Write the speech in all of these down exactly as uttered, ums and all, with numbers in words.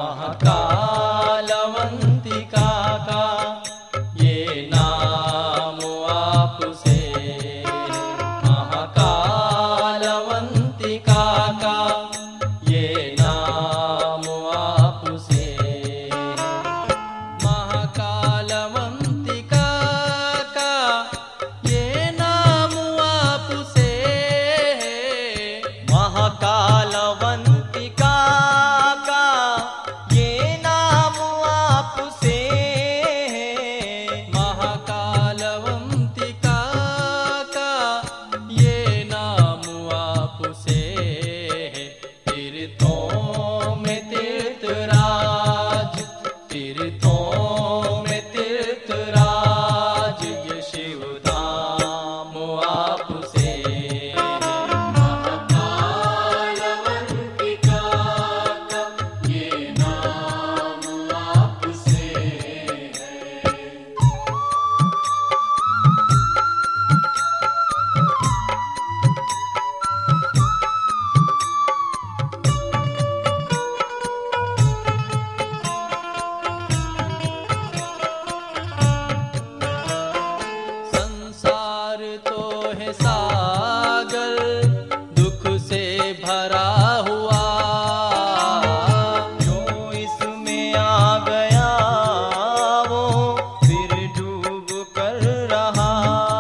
महाकालवंतिका का ये नाम आपसे, महाकालवंतिका का ये नाम आपसे, महाकालवंतिका का ये नाम आपसे, महाकालवंतिका का ये नाम आपसे, महाकालवंतिका का ये नाम आपसे, तीर्थों में तीर्थराज, तीर्थों में तीर्थराज ये शिवधाम आपसे, महाकालवंतिका का ये नाम आपसे है। संसार तो है सागर दुख से भरा हुआ, जो इसमें आ गया वो फिर डूब कर रहा,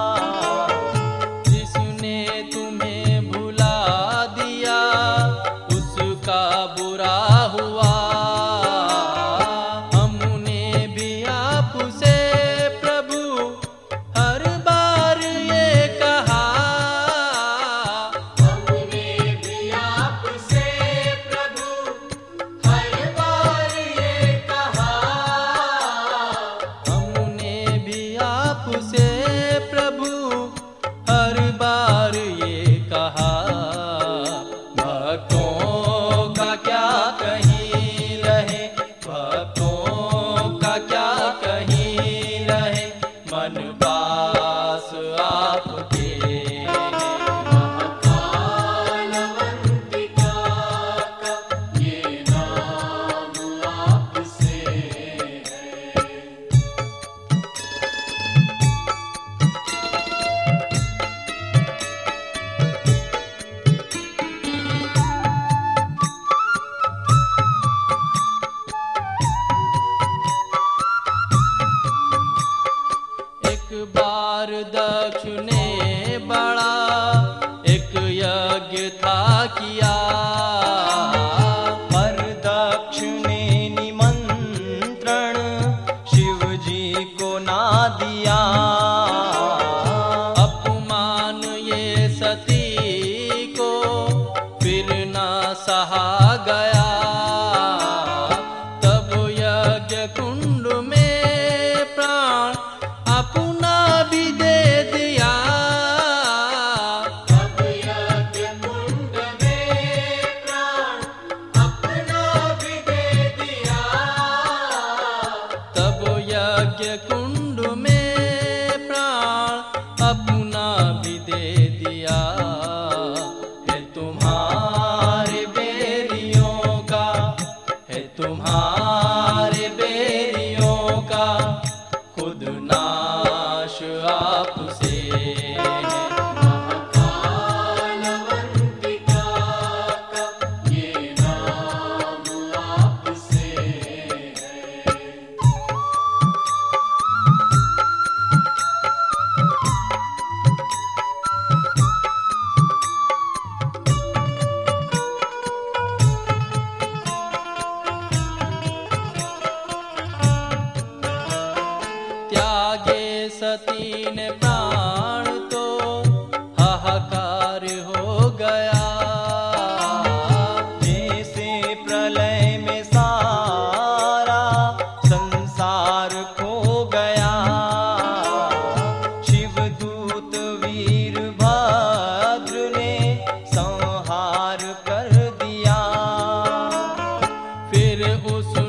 जिसने तुम्हें भुला दिया उसका बुरा हुआ, हमने भी आपसे प्रभु हर बार ये कहा, हमने भी आपसे प्रभु हर बार ये कहा, हमने भी आपसे प्रभु हर बार ये कहा, भक्तों का क्या कहीं रहे, भक्तों का क्या कहीं रहे, मन पास आपके, महाकालवंतिका का ये नाम आपसे है। एक बार दक्ष ने बड़ा एक यज्ञ था किया, पर दक्ष ने निमंत्रण शिव जी को ना दिया, अपमान ये सती को फिर ना सहा गया, तब यज्ञ कुंड में प्राण अपना भी दे दिया, तब यज्ञ कुंड में प्राण अपना भी दे दिया, तब यज्ञ कुंड में प्राण अपना भी दे दिया, है तुम्हारे बेरियों का, है तुम्हारे बेरियों का खुद नाश आपसे, महाकालवंतिका का ये नाम आपसे है। त्यागे सती ने प्राण तो हाहाकार हो गया, जैसे प्रलय में सारा संसार खो गया, शिवदूत वीरभद्र ने संहार कर दिया, फिर उस